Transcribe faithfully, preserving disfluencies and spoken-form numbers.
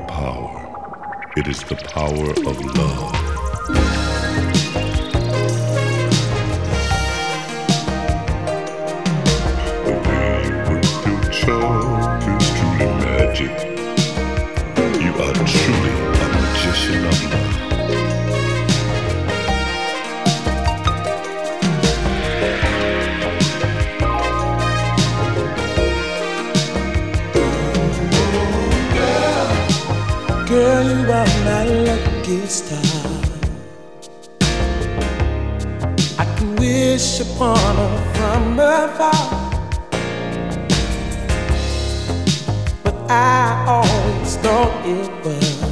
power. It is the power of love. The way you work your charm is truly magic. You are truly a magician of love. Girl, you are my lucky star. I can wish upon her from afar, but I always thought it was